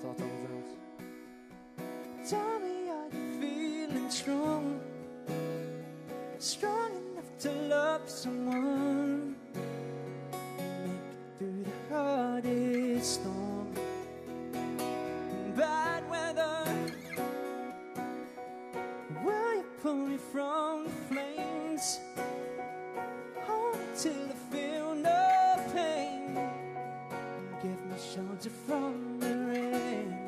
thought that was else. Tell me, are you feeling strong? Strong enough to love someone, make it through the hardest storm. Bad weather, will you pull me from the flames? Hold me till I feel no pain, give me shelter from the rain.